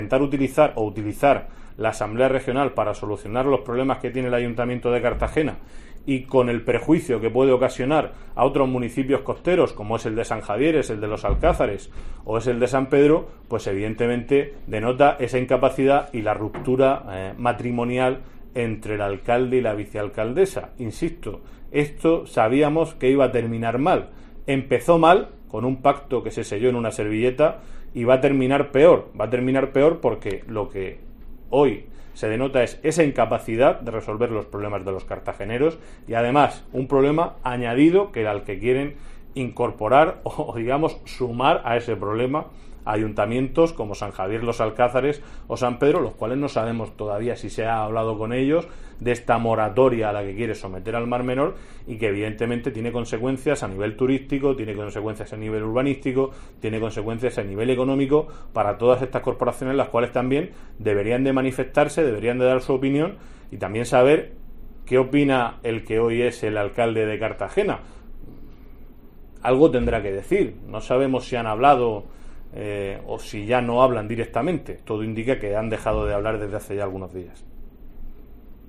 intentar utilizar la Asamblea Regional para solucionar los problemas que tiene el Ayuntamiento de Cartagena y con el perjuicio que puede ocasionar a otros municipios costeros, como es el de San Javier, es el de los Alcázares o es el de San Pedro, pues evidentemente denota esa incapacidad y la ruptura matrimonial entre el alcalde y la vicealcaldesa. Insisto, esto sabíamos que iba a terminar mal. Empezó mal, con un pacto que se selló en una servilleta, y va a terminar peor. Va a terminar peor porque lo que hoy se denota es esa incapacidad de resolver los problemas de los cartageneros y además un problema añadido al que quieren incorporar o digamos sumar a ese problema ayuntamientos como San Javier, los Alcázares o San Pedro, los cuales no sabemos todavía si se ha hablado con ellos de esta moratoria a la que quiere someter al Mar Menor y que evidentemente tiene consecuencias a nivel turístico, tiene consecuencias a nivel urbanístico, tiene consecuencias a nivel económico para todas estas corporaciones, las cuales también deberían de manifestarse, deberían de dar su opinión y también saber qué opina el que hoy es el alcalde de Cartagena. Algo tendrá que decir. No sabemos si han hablado o si ya no hablan directamente. Todo indica que han dejado de hablar desde hace ya algunos días.